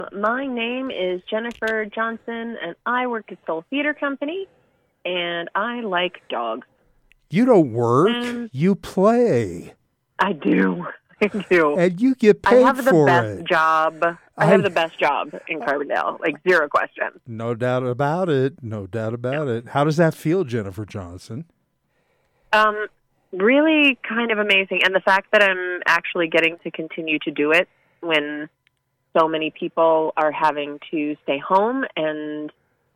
My name is Jennifer Johnson, and I work at Soul Theater Company, and I like dogs. You don't work, you play. I do. I do. And you get I paid have the for best it. job. I have the best job in Carbondale, like zero question. No doubt about it. No doubt about it. How does that feel, Jennifer Johnson? Really kind of amazing. And the fact that I'm actually getting to continue to do it when so many people are having to stay home and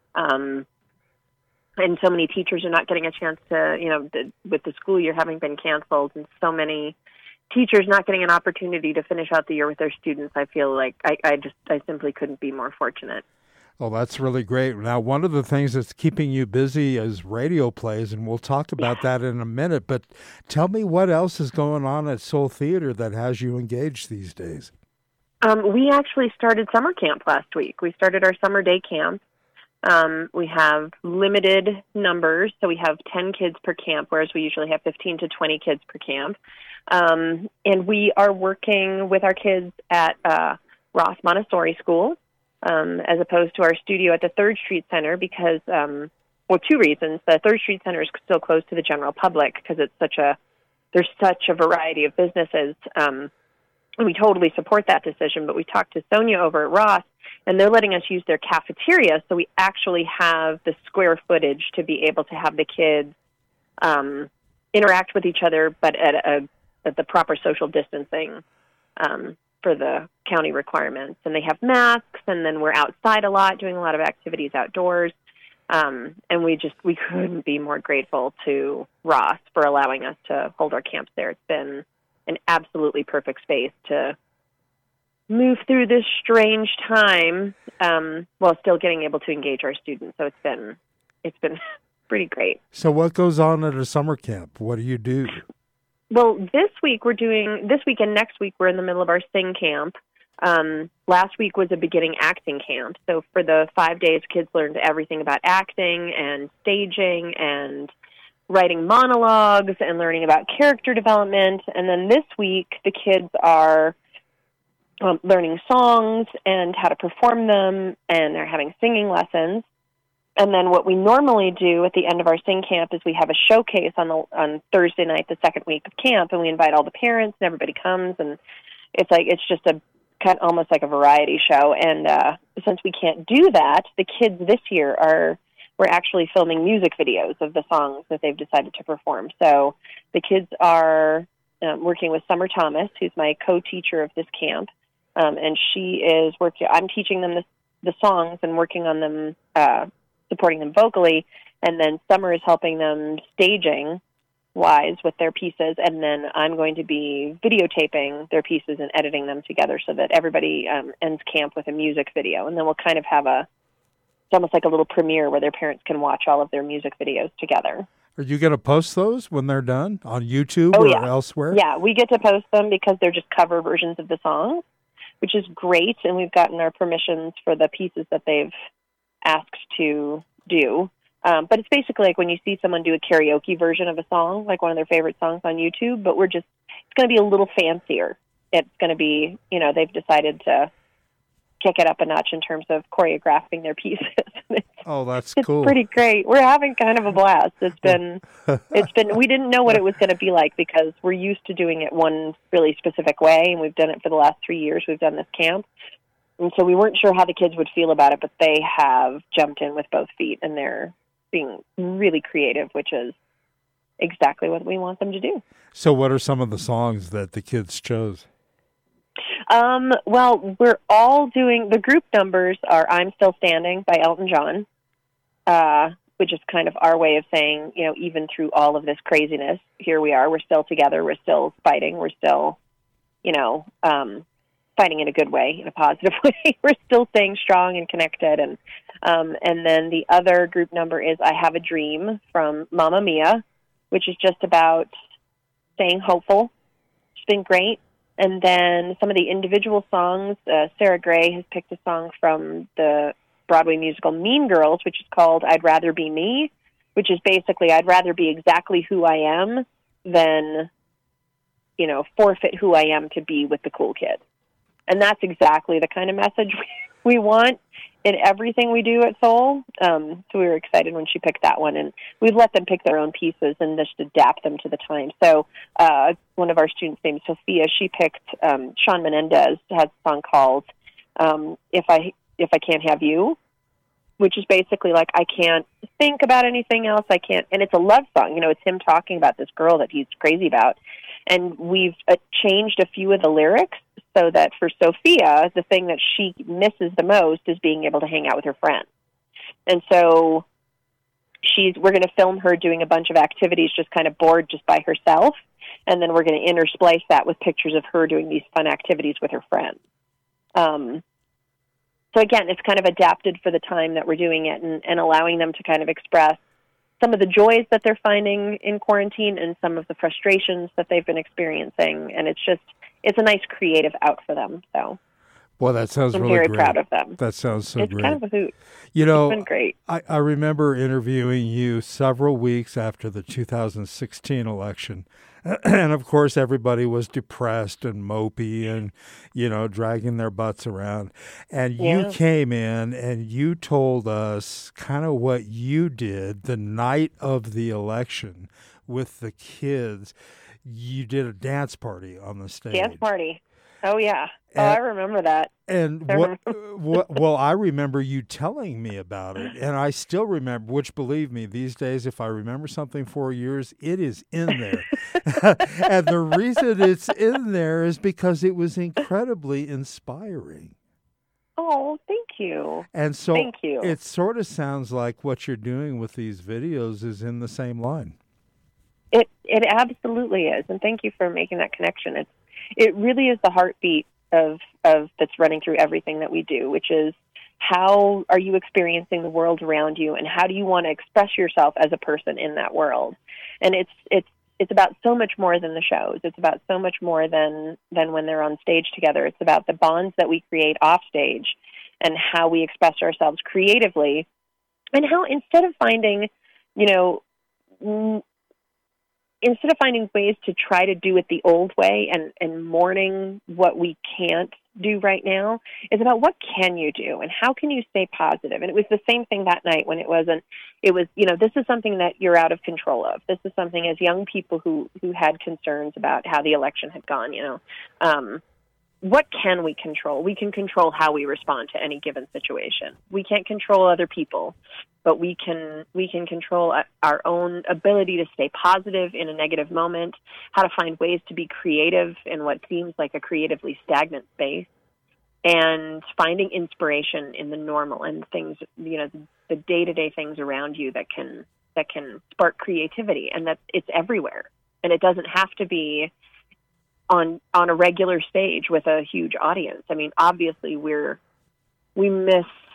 so many teachers are not getting a chance to, with the school year having been canceled and so many teachers not getting an opportunity to finish out the year with their students, I feel like I simply couldn't be more fortunate. Oh, that's really great. Now, one of the things that's keeping you busy is radio plays, and we'll talk about that in a minute. But tell me what else is going on at Soul Theater that has you engaged these days. We actually started summer camp last week. We started our summer day camp. We have limited numbers, so we have 10 kids per camp, whereas we usually have 15 to 20 kids per camp. And we are working with our kids at Ross Montessori School, as opposed to our studio at the 3rd Street Center because, two reasons. The 3rd Street Center is still closed to the general public because there's such a variety of businesses. And we totally support that decision, but we talked to Sonia over at Ross, and they're letting us use their cafeteria, so we actually have the square footage to be able to have the kids interact with each other, but at the proper social distancing for the county requirements. And they have masks, and then we're outside a lot, doing a lot of activities outdoors. And we couldn't be more grateful to Ross for allowing us to hold our camps there. It's been an absolutely perfect space to move through this strange time while still getting able to engage our students. So it's been pretty great. So what goes on at a summer camp? What do you do? Well, this week and next week we're in the middle of our sing camp. Last week was a beginning acting camp. So for the 5 days, kids learned everything about acting and staging and writing monologues and learning about character development. And then this week, the kids are learning songs and how to perform them, and they're having singing lessons. And then what we normally do at the end of our sing camp is we have a showcase on Thursday night, the second week of camp, and we invite all the parents and everybody comes, and it's just a kind of almost like a variety show. And since we can't do that, the kids this year we're actually filming music videos of the songs that they've decided to perform. So the kids are working with Summer Thomas, who's my co-teacher of this camp, and she is working. I'm teaching them the songs and working on them, supporting them vocally, and then Summer is helping them staging-wise with their pieces, and then I'm going to be videotaping their pieces and editing them together so that everybody ends camp with a music video, and then we'll kind of have it's almost like a little premiere where their parents can watch all of their music videos together. Are you going to post those when they're done on YouTube or elsewhere? Yeah, we get to post them because they're just cover versions of the songs, which is great, and we've gotten our permissions for the pieces that they've asked to do. But it's basically like when you see someone do a karaoke version of a song, like one of their favorite songs on YouTube, but it's going to be a little fancier. It's going to be, they've decided to kick it up a notch in terms of choreographing their pieces. That's It's cool. pretty great. We're having kind of a blast. It's been, we didn't know what it was going to be like because we're used to doing it one really specific way, and we've done it for the last 3 years. We've done this camp. And so we weren't sure how the kids would feel about it, but they have jumped in with both feet, and they're being really creative, which is exactly what we want them to do. So what are some of the songs that the kids chose? Well, we're all doing, the group numbers are I'm Still Standing by Elton John, which is kind of our way of saying, even through all of this craziness, here we are, we're still together, we're still fighting, we're still, fighting in a good way, in a positive way. We're still staying strong and connected. And then the other group number is I Have a Dream from Mamma Mia, which is just about staying hopeful. It's been great. And then some of the individual songs, Sarah Gray has picked a song from the Broadway musical Mean Girls, which is called I'd Rather Be Me, which is basically I'd rather be exactly who I am than, forfeit who I am to be with the cool kid. And that's exactly the kind of message we want in everything we do at Soul. So we were excited when she picked that one, and we've let them pick their own pieces and just adapt them to the time. So one of our students named Sophia, she picked Shawn Menendez, has a song called If I Can't Have You, which is basically like, I can't think about anything else. I can't, and it's a love song. It's him talking about this girl that he's crazy about. And we've changed a few of the lyrics so that for Sophia, the thing that she misses the most is being able to hang out with her friends. And so we're going to film her doing a bunch of activities, just kind of bored just by herself. And then we're going to intersplice that with pictures of her doing these fun activities with her friends. So again, it's kind of adapted for the time that we're doing it, and allowing them to kind of express some of the joys that they're finding in quarantine and some of the frustrations that they've been experiencing. And it's a nice creative out for them. So, well, that sounds I'm really very great. proud of them. That sounds so it's great. It's kind of a hoot. It's been great. I remember interviewing you several weeks after the 2016 election. And, of course, everybody was depressed and mopey and, dragging their butts around. And you came in and you told us kind of what you did the night of the election with the kids. You did a dance party on the stage. Dance party. Oh, yeah. I remember that. And well, I remember you telling me about it, and I still remember, which, believe me, these days, if I remember something 4 years, it is in there. And the reason it's in there is because it was incredibly inspiring. Oh, thank you. And so thank you. It sort of sounds like what you're doing with these videos is in the same line. It absolutely is, and thank you for making that connection. It really is the heartbeat of that's running through everything that we do, which is, how are you experiencing the world around you, and how do you want to express yourself as a person in that world? And it's about so much more than the shows. It's about so much more than when they're on stage together. It's about the bonds that we create off stage and how we express ourselves creatively, and how instead of finding ways to try to do it the old way and mourning what we can't do right now, is about what can you do and how can you stay positive. And it was the same thing that night when it was, this is something that you're out of control of. This is something, as young people who had concerns about how the election had gone, what can we control? We can control how we respond to any given situation. We can't control other people, but we can control our own ability to stay positive in a negative moment, how to find ways to be creative in what seems like a creatively stagnant space, and finding inspiration in the normal and things, the day-to-day things around you that can spark creativity, and that it's everywhere. And it doesn't have to be on a regular stage with a huge audience. I mean, obviously we're going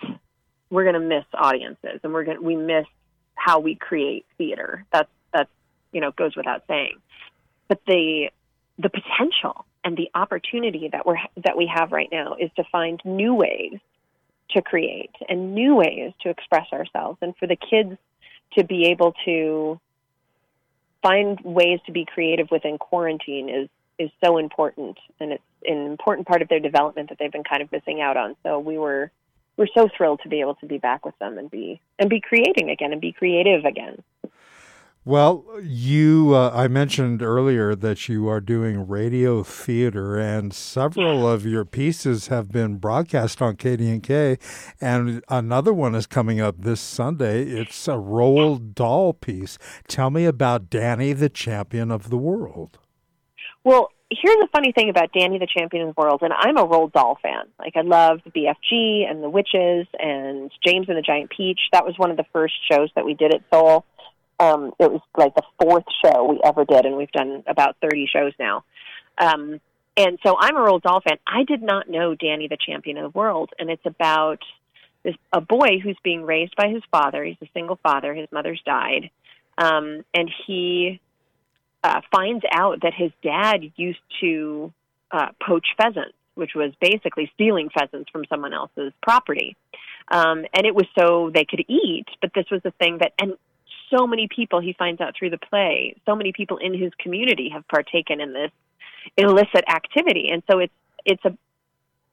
to miss audiences, and we miss how we create theater. That's goes without saying. But the potential and the opportunity that we have right now is to find new ways to create and new ways to express ourselves, and for the kids to be able to find ways to be creative within quarantine is so important, and it's an important part of their development that they've been kind of missing out on. So we're so thrilled to be able to be back with them and be creating again and be creative again. Well, I mentioned earlier that you are doing radio theater, and several of your pieces have been broadcast on KDNK, and another one is coming up this Sunday. It's a Roald Dahl piece. Tell me about Danny, the Champion of the World. Well, here's the funny thing about Danny, the Champion of the World, and I'm a Roald Dahl fan. Like, I love the BFG and the Witches and James and the Giant Peach. That was one of the first shows that we did at Soul. It was like the fourth show we ever did, and we've done about 30 shows now. And so I'm a Roald Dahl fan. I did not know Danny, the Champion of the World, and it's about a boy who's being raised by his father. He's a single father. His mother's died. And he finds out that his dad used to poach pheasants, which was basically stealing pheasants from someone else's property. And it was so they could eat, but this was the thing and so many people, he finds out through the play, so many people in his community have partaken in this illicit activity. And so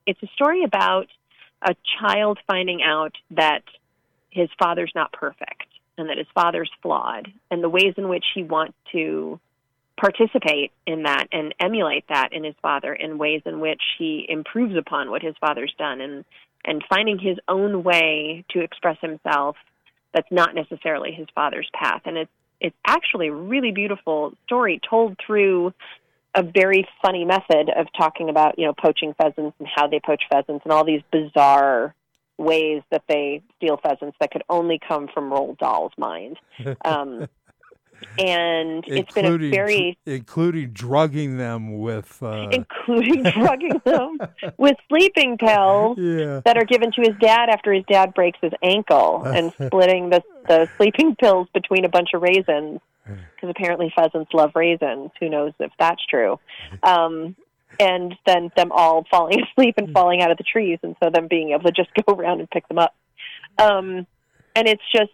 it's a story about a child finding out that his father's not perfect and that his father's flawed, and the ways in which he wants to participate in that and emulate that in his father, in ways in which he improves upon what his father's done, and finding his own way to express himself that's not necessarily his father's path. And it's actually a really beautiful story told through a very funny method of talking about, poaching pheasants and how they poach pheasants and all these bizarre ways that they steal pheasants that could only come from Roald Dahl's mind. And it's been a very... including drugging them with... including drugging them with sleeping pills that are given to his dad after his dad breaks his ankle, and splitting the sleeping pills between a bunch of raisins, because apparently pheasants love raisins. Who knows if that's true. And then them all falling asleep and falling out of the trees, and so them being able to just go around and pick them up. And it's just...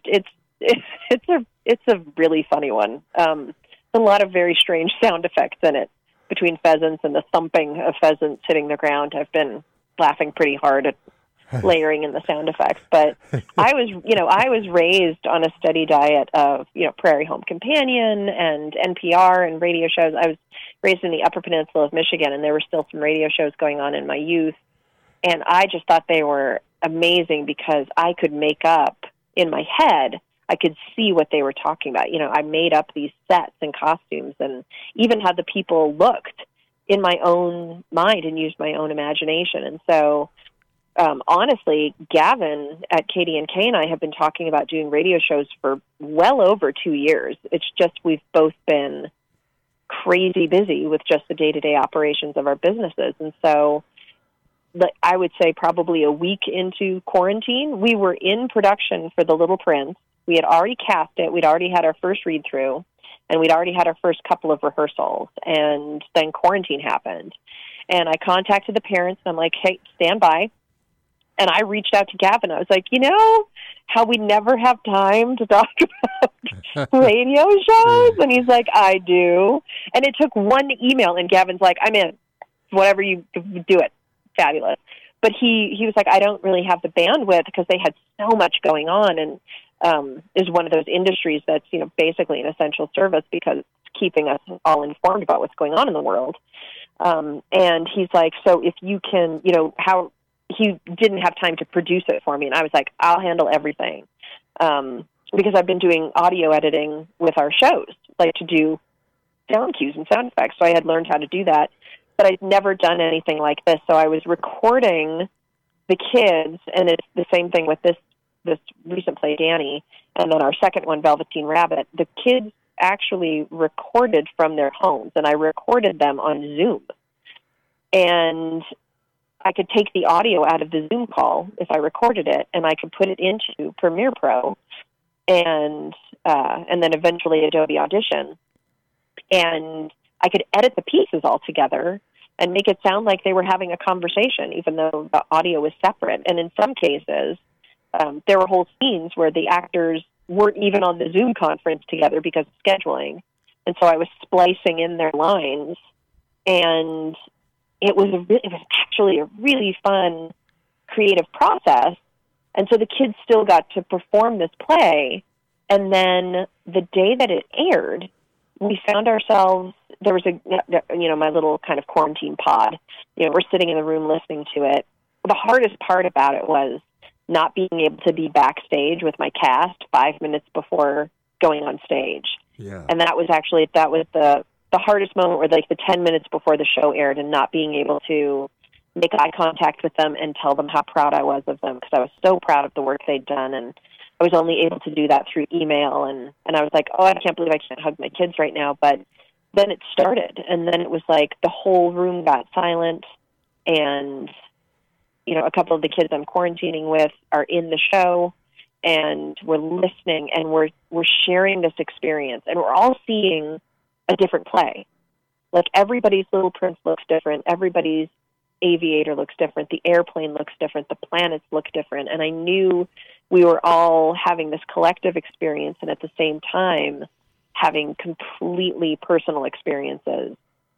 It's a really funny one. A lot of very strange sound effects in it between pheasants and the thumping of pheasants hitting the ground. I've been laughing pretty hard at layering in the sound effects. But I was raised on a steady diet of, Prairie Home Companion and NPR and radio shows. I was raised in the Upper Peninsula of Michigan, and there were still some radio shows going on in my youth. And I just thought they were amazing because I could make up in my head. I could see what they were talking about. I made up these sets and costumes and even how the people looked in my own mind and used my own imagination. And so, honestly, Gavin at KDNK and I have been talking about doing radio shows for well over 2 years. It's just we've both been crazy busy with just the day-to-day operations of our businesses. And so I would say probably a week into quarantine, we were in production for The Little Prince. We had already cast it. We'd already had our first read-through, and we'd already had our first couple of rehearsals. And then quarantine happened. And I contacted the parents, and I'm like, hey, stand by. And I reached out to Gavin. I was like, how we never have time to talk about radio shows? And he's like, I do. And it took one email, and Gavin's like, I'm in. Whatever you do it. Fabulous. But he was like, I don't really have the bandwidth because they had so much going on, and is one of those industries that's, basically an essential service because it's keeping us all informed about what's going on in the world. And he's like, so if you can, how he didn't have time to produce it for me. And I was like, I'll handle everything. Because I've been doing audio editing with our shows, like to do sound cues and sound effects. So I had learned how to do that, but I'd never done anything like this. So I was recording the kids, and it's the same thing with this recent play, Danny, and then our second one, Velveteen Rabbit. The kids actually recorded from their homes, and I recorded them on Zoom. And I could take the audio out of the Zoom call if I recorded it, and I could put it into Premiere Pro and then eventually Adobe Audition. And I could edit the pieces all together and make it sound like they were having a conversation, even though the audio was separate. And in some cases, there were whole scenes where the actors weren't even on the Zoom conference together because of scheduling. And so I was splicing in their lines, and it was actually a really fun, creative process. And so the kids still got to perform this play. And then the day that it aired, we found ourselves, there was my little kind of quarantine pod. We're sitting in the room listening to it. The hardest part about it was not being able to be backstage with my cast 5 minutes before going on stage. Yeah. And that was the hardest moment, where like the 10 minutes before the show aired, and not being able to make eye contact with them and tell them how proud I was of them, because I was so proud of the work they'd done. And I was only able to do that through email. And I was like, I can't believe I can't hug my kids right now. But then it started, and then it was like the whole room got silent, and a couple of the kids I'm quarantining with are in the show, and we're listening, and we're sharing this experience, and we're all seeing a different play. Like, everybody's Little Prince looks different, everybody's aviator looks different, the airplane looks different, the planets look different, and I knew we were all having this collective experience, and at the same time having completely personal experiences.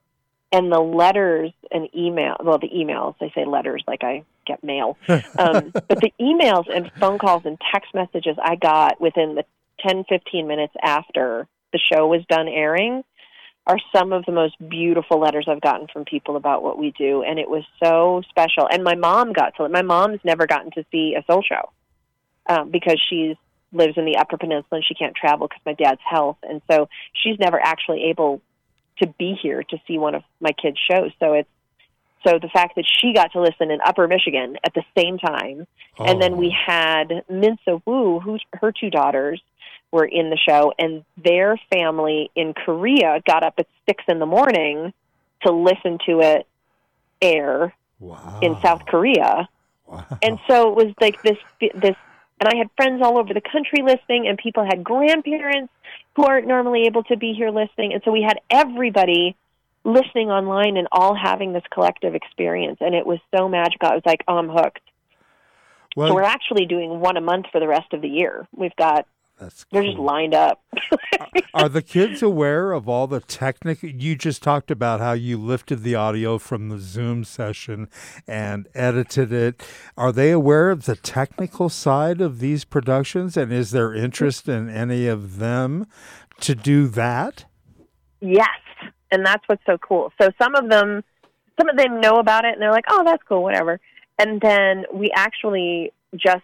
and the letters and the emails, I say letters like I get mail, but the emails and phone calls and text messages I got within the 10, 15 minutes after the show was done airing are some of the most beautiful letters I've gotten from people about what we do, and it was so special. And my mom's never gotten to see a soul show because she lives in the Upper Peninsula and she can't travel because my dad's health, and so she's never actually able to be here to see one of my kids' shows. So the fact that she got to listen in Upper Michigan at the same time, and then we had Minsa Wu, her two daughters were in the show, and their family in Korea got up at 6 a.m. to listen to it air in South Korea. Wow. And so it was like this, and I had friends all over the country listening, and people had grandparents who aren't normally able to be here listening. And so we had everybody listening online and all having this collective experience. And it was so magical. I was like, oh, I'm hooked. Well, so we're actually doing one a month for the rest of the year. We've got, they're just lined up. Are the kids aware of all the technical? You just talked about how you lifted the audio from the Zoom session and edited it. Are they aware of the technical side of these productions? And is there interest in any of them to do that? Yes. And that's what's so cool. So some of them know about it and they're like, oh, that's cool, whatever. And then we actually just,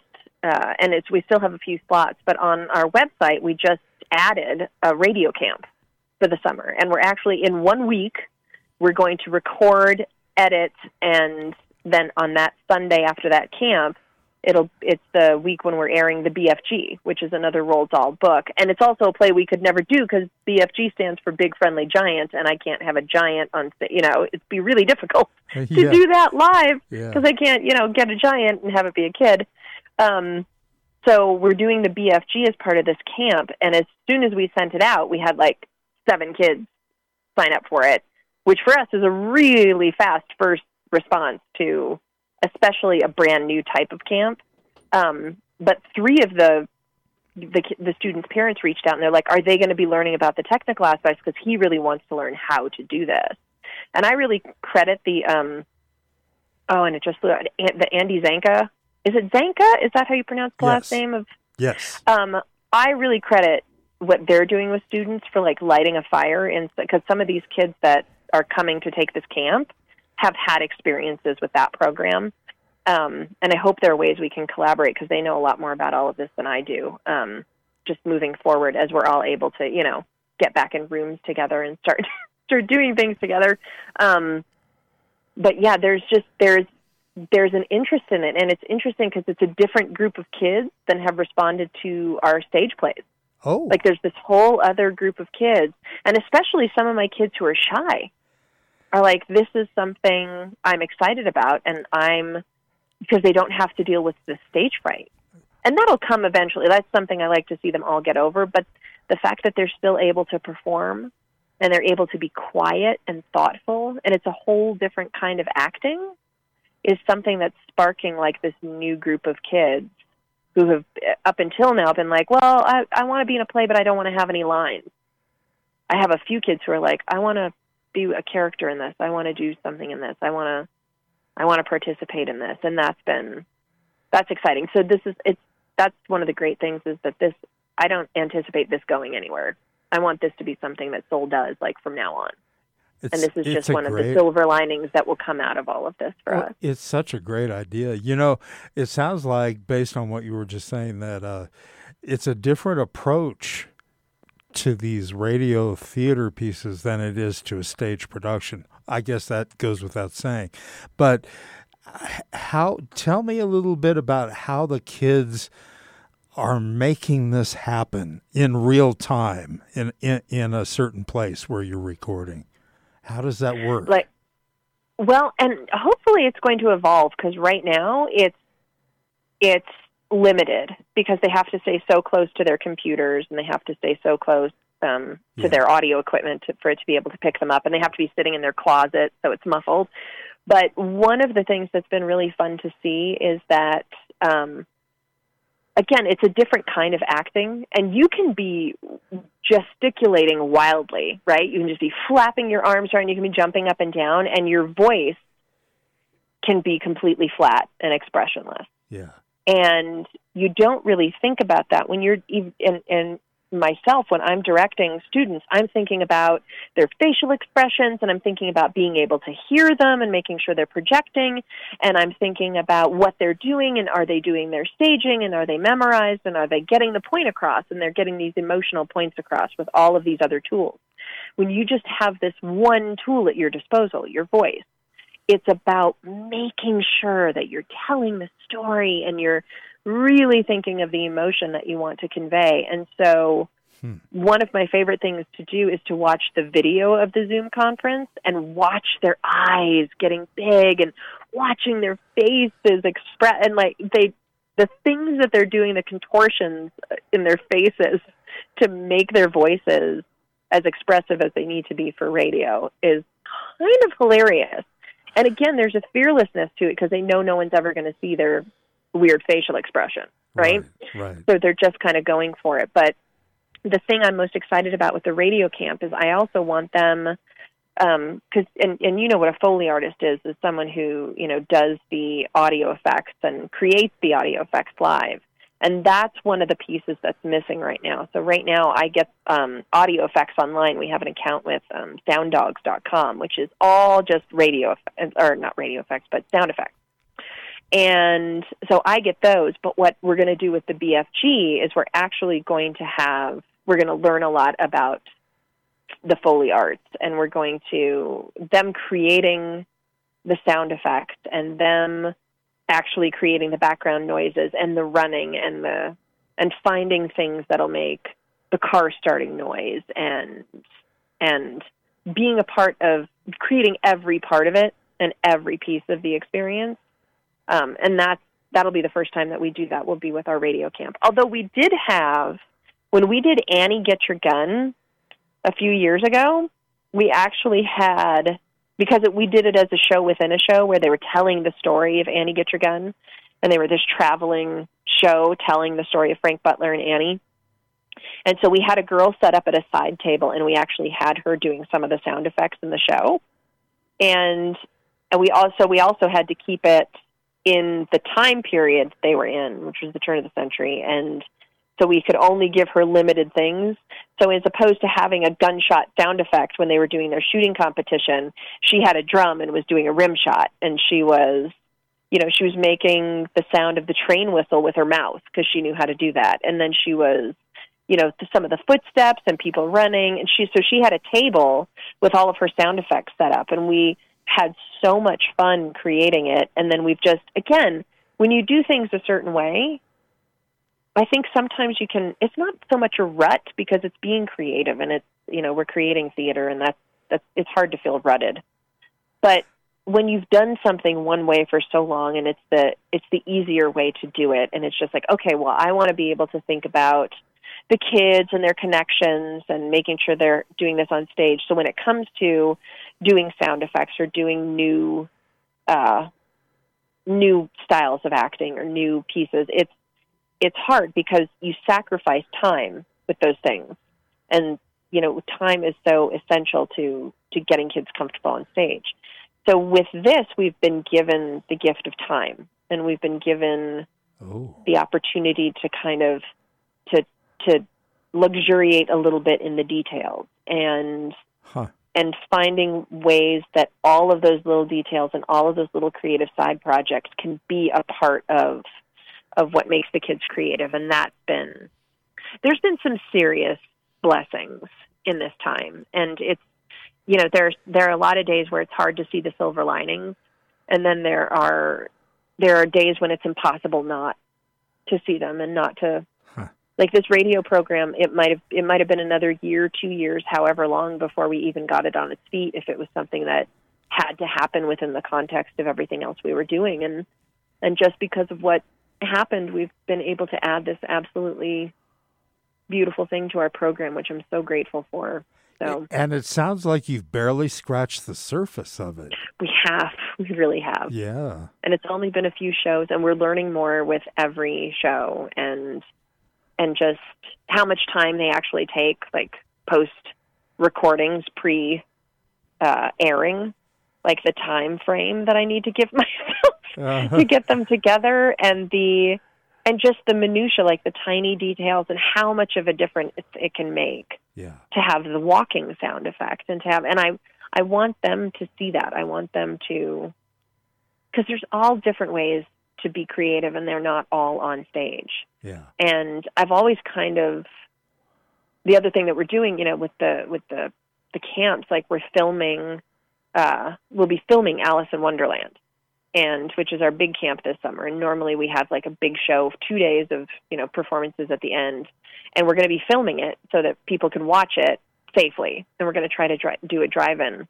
we still have a few slots, but on our website, we just added a radio camp for the summer. And we're actually, in 1 week, we're going to record, edit, and then on that Sunday after that camp, it's the week when we're airing the BFG, which is another Roald Dahl book. And it's also a play we could never do because BFG stands for Big Friendly Giant, and I can't have a giant on stage. It'd be really difficult to do that live because I can't, get a giant and have it be a kid. So we're doing the BFG as part of this camp, and as soon as we sent it out, we had 7 kids sign up for it, which for us is a really fast first response to especially a brand new type of camp. But 3 of the students' parents reached out, and they're like, are they going to be learning about the technical aspects? Because he really wants to learn how to do this. And I really credit the Andy Zanka. Is it Zanka? Is that how you pronounce the last name of? Yes. I really credit what they're doing with students for lighting a fire, because some of these kids that are coming to take this camp have had experiences with that program. And I hope there are ways we can collaborate because they know a lot more about all of this than I do. Just moving forward as we're all able to, get back in rooms together and start doing things together. But yeah, there's an interest in it, and it's interesting because it's a different group of kids than have responded to our stage plays. Oh. There's this whole other group of kids, and especially some of my kids who are shy are like, this is something I'm excited about, and because they don't have to deal with the stage fright. And that'll come eventually. That's something I like to see them all get over, but the fact that they're still able to perform and they're able to be quiet and thoughtful, and it's a whole different kind of acting, is something that's sparking this new group of kids who have up until now been like, well, I want to be in a play, but I don't want to have any lines. I have a few kids who are like, I want to be a character in this. I want to do something in this. I want to participate in this. And that's exciting. So that's one of the great things is that I don't anticipate this going anywhere. I want this to be something that Soul does from now on. And this is just one of the silver linings that will come out of all of this for us. It's such a great idea. It sounds like, based on what you were just saying, that it's a different approach to these radio theater pieces than it is to a stage production. I guess that goes without saying. But tell me a little bit about how the kids are making this happen in real time in a certain place where you're recording. How does that work? Well, and hopefully it's going to evolve because right now it's limited because they have to stay so close to their computers and they have to stay so close to their audio equipment for it to be able to pick them up, and they have to be sitting in their closet so it's muffled. But one of the things that's been really fun to see is that again, it's a different kind of acting, and you can be gesticulating wildly, right? You can just be flapping your arms around, you can be jumping up and down, and your voice can be completely flat and expressionless. Yeah. And you don't really think about that when you're, and myself, when I'm directing students, I'm thinking about their facial expressions, and I'm thinking about being able to hear them and making sure they're projecting, and I'm thinking about what they're doing, and are they doing their staging, and are they memorized, and are they getting the point across, and they're getting these emotional points across with all of these other tools. When you just have this one tool at your disposal, your voice, it's about making sure that you're telling the story and you're really thinking of the emotion that you want to convey. And so one of my favorite things to do is to watch the video of the Zoom conference and watch their eyes getting big and watching their faces express, and like the things that they're doing, the contortions in their faces to make their voices as expressive as they need to be for radio is kind of hilarious. And again, there's a fearlessness to it because they know no one's ever going to see their weird facial expression, right? Right. So they're just kind of going for it. But the thing I'm most excited about with the radio camp is I also want them, because and you know what a Foley artist is someone who, you know, does the audio effects and creates the audio effects live. And that's one of the pieces that's missing right now. So right now I get audio effects online. We have an account with sounddogs.com, which is all just radio, or not radio effects, but sound effects. And so I get those. But what we're going to do with the BFG is we're going to learn a lot about the Foley arts, and we're going to, them creating the sound effects and them actually creating the background noises and the running and finding things that'll make the car starting noise and being a part of creating every part of it and every piece of the experience. And that'll be the first time that we do that will be with our radio camp. Although we did have, when we did Annie Get Your Gun a few years ago, we actually had, because we did it as a show within a show where they were telling the story of Annie Get Your Gun, and they were this traveling show telling the story of Frank Butler and Annie. And so we had a girl set up at a side table, and we actually had her doing some of the sound effects in the show. And we also had to keep it in the time period they were in, which was the turn of the century, and so we could only give her limited things. So as opposed to having a gunshot sound effect when they were doing their shooting competition, she had a drum and was doing a rim shot, and she was making the sound of the train whistle with her mouth because she knew how to do that. And then she was, some of the footsteps and people running, and she had a table with all of her sound effects set up, and we had so much fun creating it. And then we've just, again, when you do things a certain way, I think sometimes it's not so much a rut because it's being creative, and it's, we're creating theater, and that's it's hard to feel rutted. But when you've done something one way for so long, and it's the easier way to do it, and it's just like, okay, well, I want to be able to think about the kids and their connections and making sure they're doing this on stage. So when it comes to doing sound effects or doing new styles of acting or new pieces, it's hard because you sacrifice time with those things. And, time is so essential to getting kids comfortable on stage. So with this, we've been given the gift of time, and we've been given the opportunity to kind of to luxuriate a little bit in the details and finding ways that all of those little details and all of those little creative side projects can be a part of what makes the kids creative. And there's been some serious blessings in this time. And it's, there are a lot of days where it's hard to see the silver linings. And then there are days when it's impossible not to see them and not to, like this radio program, it might have been another year, 2 years, however long before we even got it on its feet, if it was something that had to happen within the context of everything else we were doing. And just because of what happened, we've been able to add this absolutely beautiful thing to our program, which I'm so grateful for. So, and it sounds like you've barely scratched the surface of it. we really have. Yeah. And it's only been a few shows, and we're learning more with every show, and just how much time they actually take, like post recordings, airing, like the time frame that I need to give myself to get them together, and just the minutia, like the tiny details, and how much of a difference it can make. Yeah. To have the walking sound effect, and I want them to see that. I want them to, because there's all different ways to be creative, and they're not all on stage. Yeah. And I've always kind of, the other thing that we're doing, with the camps, like we're filming, we'll be filming Alice in Wonderland, which is our big camp this summer. And normally we have like a big show of 2 days of, performances at the end. And we're going to be filming it so that people can watch it safely. And we're going to try to do a drive-in.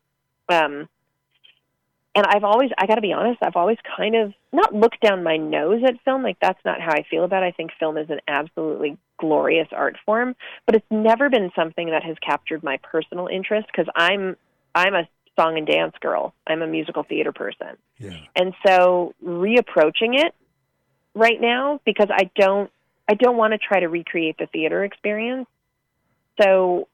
And I got to be honest, I've always kind of not looked down my nose at film. Like, that's not how I feel about it. I think film is an absolutely glorious art form, but it's never been something that has captured my personal interest, because I'm a song and dance girl. I'm a musical theater person. Yeah. And so reapproaching it right now, because I don't want to try to recreate the theater experience. So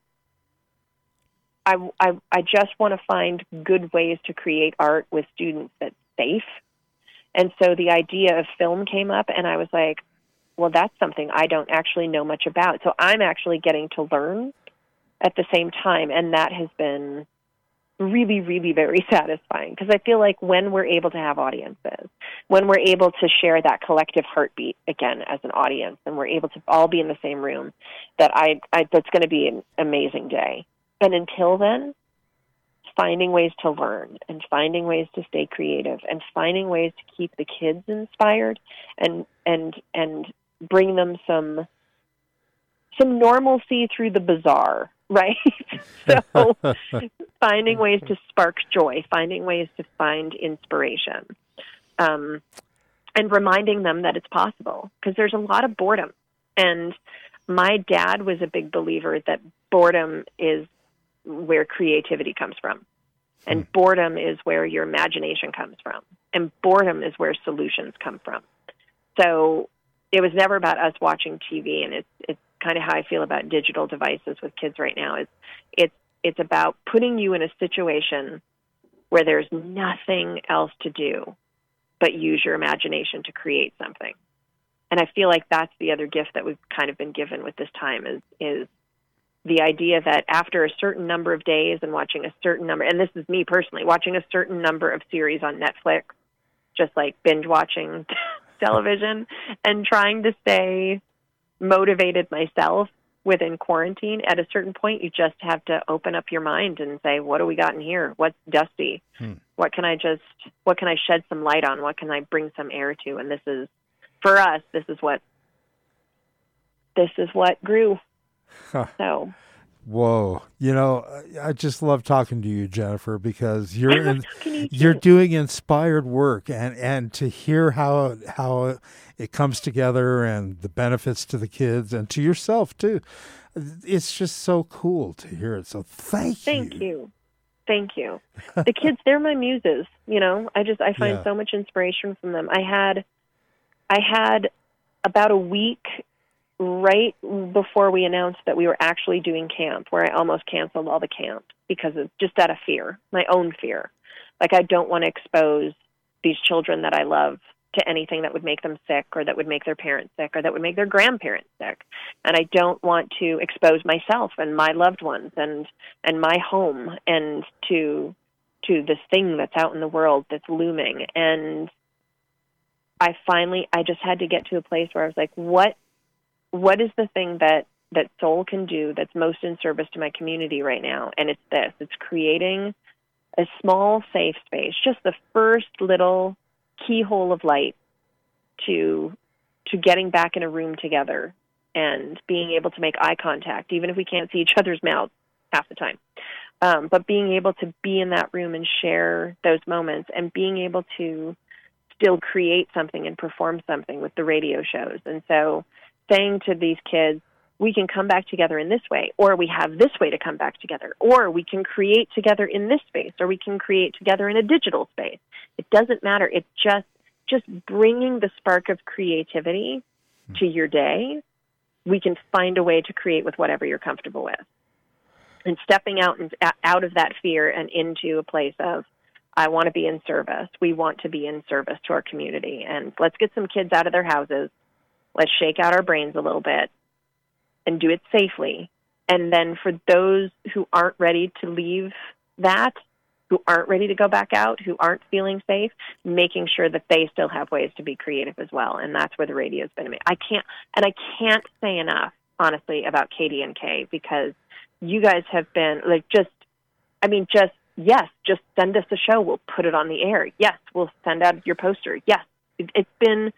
I just want to find good ways to create art with students that's safe. And so the idea of film came up, and I was like, well, that's something I don't actually know much about. So I'm actually getting to learn at the same time, and that has been really, really very satisfying, because I feel like when we're able to have audiences, when we're able to share that collective heartbeat again as an audience, and we're able to all be in the same room, that's going to be an amazing day. And until then, finding ways to learn, and finding ways to stay creative, and finding ways to keep the kids inspired, and bring them some normalcy through the bizarre, right? So finding ways to spark joy, finding ways to find inspiration, and reminding them that it's possible, because there's a lot of boredom. And my dad was a big believer that boredom is where creativity comes from, and boredom is where your imagination comes from, and boredom is where solutions come from. So it was never about us watching TV, and it's kind of how I feel about digital devices with kids right now. It's about putting you in a situation where there's nothing else to do but use your imagination to create something. And I feel like that's the other gift that we've kind of been given with this time is the idea that after a certain number of days and watching a certain number, and this is me personally, watching a certain number of series on Netflix, just like binge watching television, and trying to stay motivated myself within quarantine, at a certain point, you just have to open up your mind and say, what do we got in here? What's dusty? What can I shed some light on? What can I bring some air to? And this is, for us, this is what grew. Huh. So, whoa! I just love talking to you, Jennifer, because you're doing inspired work, and to hear how it comes together, and the benefits to the kids and to yourself too. It's just so cool to hear it. So thank you. Thank you. The kids, they're my muses. I find so much inspiration from them. I had about a week right before we announced that we were actually doing camp, where I almost canceled all the camp because of just out of fear, my own fear. Like, I don't want to expose these children that I love to anything that would make them sick, or that would make their parents sick, or that would make their grandparents sick. And I don't want to expose myself and my loved ones and my home and to this thing that's out in the world that's looming. And I just had to get to a place where I was like, what is the thing that Soul can do that's most in service to my community right now? And it's this. It's creating a small, safe space, just the first little keyhole of light to getting back in a room together and being able to make eye contact, even if we can't see each other's mouths half the time. But being able to be in that room and share those moments, and being able to still create something and perform something with the radio shows. And so saying to these kids, we can come back together in this way, or we have this way to come back together, or we can create together in this space, or we can create together in a digital space. It doesn't matter. It's just bringing the spark of creativity to your day. We can find a way to create with whatever you're comfortable with. And stepping out of that fear and into a place of, I want to be in service. We want to be in service to our community. And let's get some kids out of their houses. Let's shake out our brains a little bit and do it safely. And then for those who aren't ready to leave that, who aren't ready to go back out, who aren't feeling safe, making sure that they still have ways to be creative as well. And that's where the radio's been. I can't say enough, honestly, about KDNK, because you guys have been just send us a show. We'll put it on the air. Yes, we'll send out your poster. Yes, it's been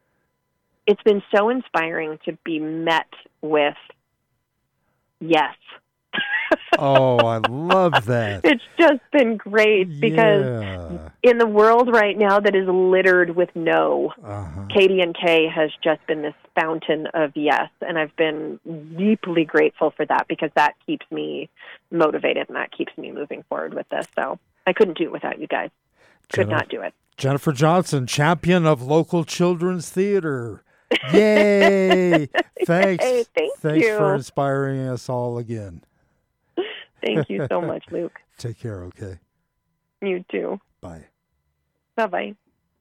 so inspiring to be met with yes. Oh, I love that. It's just been great because in the world right now that is littered with no, KDNK has just been this fountain of yes, and I've been deeply grateful for that because that keeps me motivated and that keeps me moving forward with this. So I couldn't do it without you guys. Could not do it. Jennifer Johnson, champion of local children's theater. Yay! Thanks. Hey, thanks for inspiring us all again. Thank you so much, Luke. Take care, okay? You too. Bye. Bye-bye.